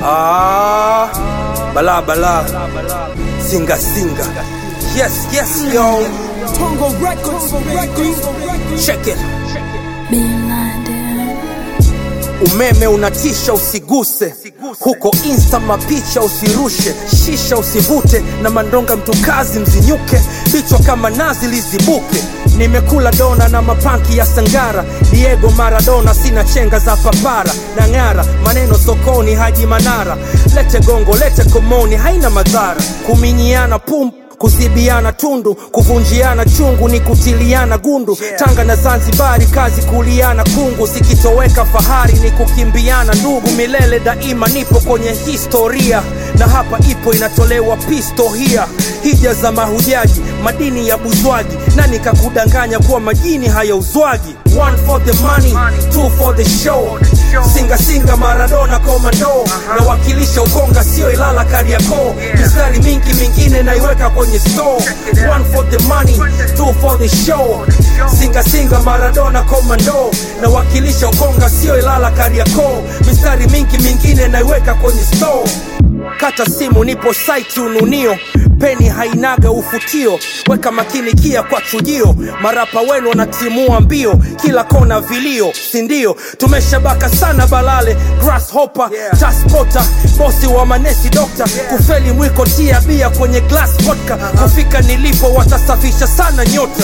Bala bala, singa singa. Yes, yes, yo. Tongo Records, Check it. Bin Laden. Umeme unatisha usiguse, huko insta mapicha usirushe, shisha usivute, na mandonga mtukazi mzinyuke, bichwa kama nazi lizibuke. Nimekula dona na mapanki ya Sangara, Diego Maradona, sina chenga za papara. Nang'ara, maneno sokoni Haji Manara, lete gongo, lete komoni, haina madhara. Kuminyiana pump, kuzibiana tundu, kuvunjiana chungu ni kutiliana gundu. Tanga na Zanzibari kazi kuliana kungu, sikitoweka fahari ni kukimbiana ndugu. Milele daima nipo kwenye historia, na hapa ipo inatolewa pistohia. Hija za mahujaji, madini ya buzwaji, nani kakudanganya kuwa majini haya uzwaji? One for the money, two for the show. Singa singa Maradona komando, na wakilisha Ukonga sio Ilala Kariakoo. Mistari mingi mingine naiweka kwenye store. One for the money, two for the show. Singa singa Maradona komando, na wakilisha Ukonga sio Ilala Kariakoo. Mistari mingi mingine naiweka kwenye store. Kata simu nipo site ununio, peni hainaga ufutio, weka makini kia kwa chujio. Marapa wenu wanatimua mbio, kila kona vilio, sindio? Tumeshabaka sana balale, grasshopper, taspota, bosi wa manesi dokta. Kufeli mwiko tia bia kwenye glass vodka, kufika nilipo watasafisha sana nyota.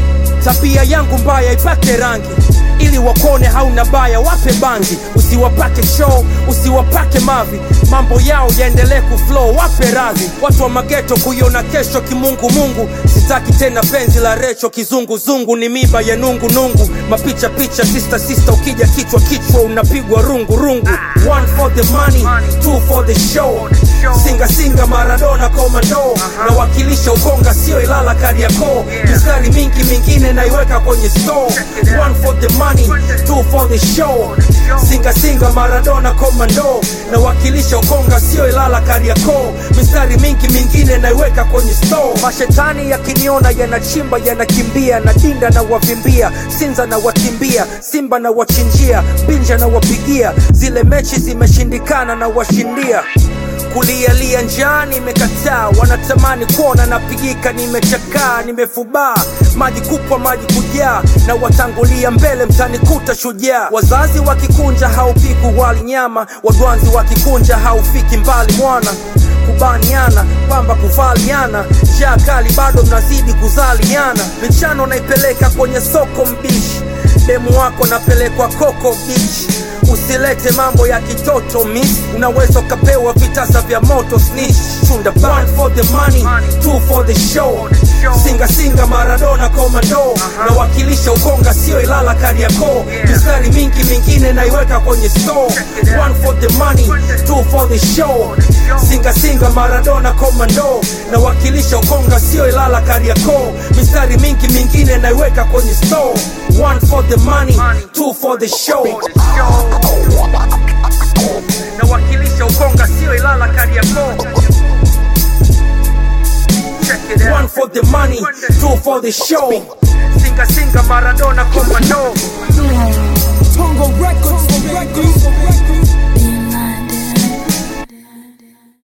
Tabia yangu mbaya ipate rangi, ili wakone hauna baya wape bangi. Usiwapake show, usiwapake mavi, mambo yao yaendelee kuflow, wape radhi. Watu wa mageto kuiona kesho kimungu mungu, sitaki tena penzi la recho kizungu zungu. Ni miba ya nungu nungu, mapicha picha sister sister, ukija kichwa kichwa unapigwa rungu rungu. One for the money, two for the show. Singa singa Maradona komando, na wakilisha Ukonga sio Ilala Kariakoo. Mistari mingi mingine naiweka kwenye store. One for the money, two for the show. Singa singa Maradona komando, na wakilisha Ukonga sio Ilala Kariakoo. Mistari mingi mingine naiweka kwenye store. Mashetani yakiniona yanachimba yanakimbia, na dinda na wavimbia, Sinza na watimbia, Simba na wachinjia, Binja na wapigia. Zile mechi zimeshindikana na washindia. Kulialia njaa nimekataa, wanatamani kuona napigika, nimechakaa, nimefubaa. Maji kupwa maji kujaa, na watangulia mbele mtanikuta shujaa. Wazazi wakikunja haupiku wali nyama, wadwanzi wakikunja haufiki mbali mwana. Kubaniana, pamba kuvaliana, njaa kali bado mnazidi kuzaliana. Michano naipeleka kwenye soko mbishi, demu wako napelekwa Coco Beach. Usilete mambo ya kitoto miss, unaweza ukapewa vitasa vya moto snitch. Chunda one for the money, two for the show. Singa singa Maradona komando, na wakilisha Ukonga sio Ilala Kariakoo. Mistari mingi mingine naiweka kwenye store. One for the money, two for the show. Singa singa Maradona komando, na wakilisha Ukonga sio Ilala Kariakoo. Mistari mingi mingine naiweka kwenye store. One for the money, two for the show. Na wakilisha Ukonga sio Ilala Kariakoo. One for the money, two for the show. Singa singa Maradona komando. Tongo Records.